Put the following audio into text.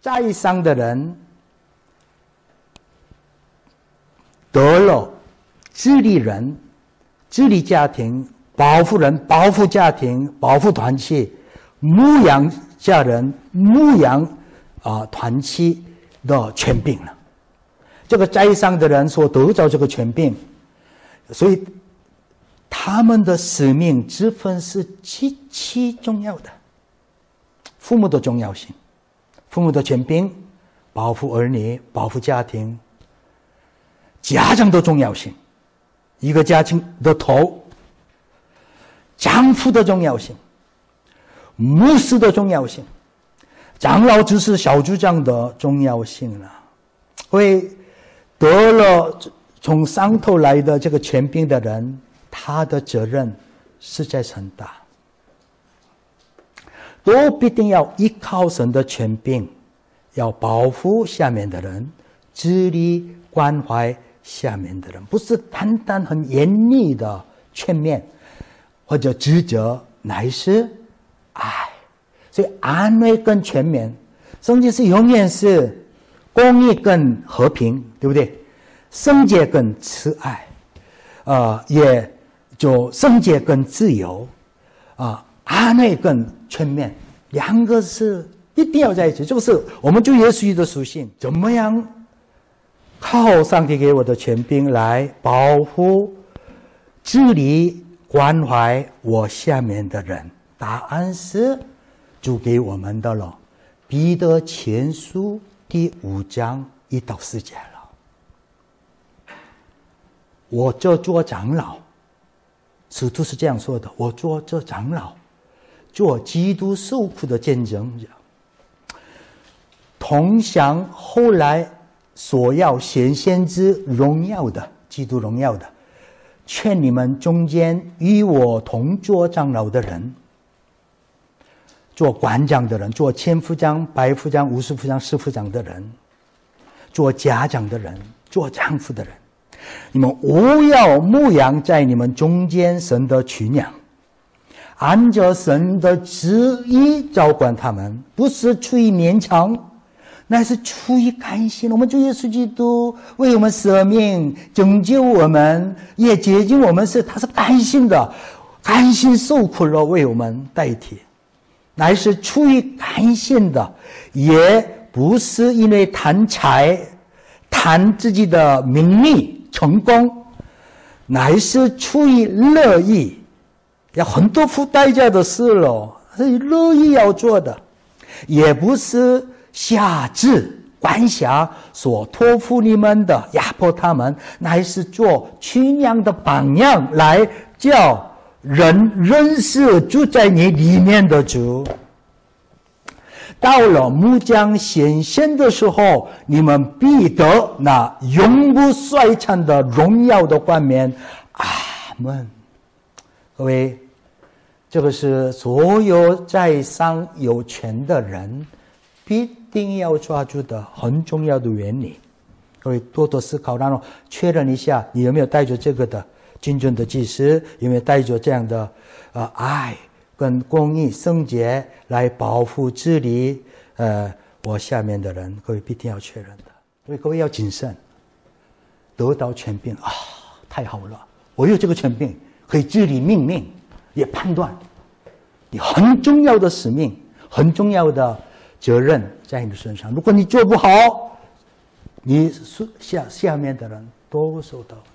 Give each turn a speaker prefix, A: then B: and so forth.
A: 在上的人得了治理人、治理家庭、保护人、保护家庭、保护团体、牧养家人、牧养团体的权柄了。这个在上的人所得到这个权柄，所以他们的使命之分是极其重要的。父母的重要性，父母的权柄，保护儿女，保护家庭，家长的重要性，一个家庭的头，丈夫的重要性，牧师的重要性，长老执事小组长的重要性了。会得了从上头来的这个权柄的人，他的责任实在是很大，都必定要依靠神的权柄，要保护下面的人，致力关怀下面的人，不是单单很严厉的劝勉或者指责，乃是爱。所以安慰跟全勉，圣经是永远是公义跟和平，对不对？圣洁跟慈爱，也就圣洁跟自由，安慰跟全勉，两个是一定要在一起。就是我们主耶稣的属性，怎么样靠上帝给我的权柄来保护、治理、关怀我下面的人？答案是主给我们的了，彼得前书第5章1到4节了。我这做长老，使徒是这样说的：我做这长老，做基督受苦的见证者，同享后来所要显现之荣耀的基督荣耀的，劝你们中间与我同做长老的人，做官长的人，做千夫长、百夫长、50夫长、10夫长的人，做家长的人，做丈夫的人，你们务要牧养在你们中间神的群羊，按照神的旨意照管他们，不是出于勉强，乃是出于甘心。我们主耶稣基督为我们舍命，拯救我们，也接近我们，他是甘心的，甘心受苦了为我们代替，乃是出于甘心的，也不是因为贪财、贪自己的名利成功，乃是出于乐意，要很多付代价的事了，是乐意要做的，也不是辖制管辖所托付你们的，压迫他们，乃是做群羊的榜样，来叫人认识住在你里面的主。到了牧将显现的时候，你们必得那永不衰残的荣耀的冠冕。阿们。各位，这个是所有在上有权的人必定要抓住的很重要的原理。各位多多思考，然后确认一下，你有没有带着这个的精准的祭司，有没有带着这样的爱跟公义、圣洁来保护治理我下面的人。各位必定要确认的，所以各位要谨慎。得到权柄太好了，我有这个权柄，可以治理命令，也判断你很重要的使命、很重要的责任在你的身上。如果你做不好，你下面的人都受到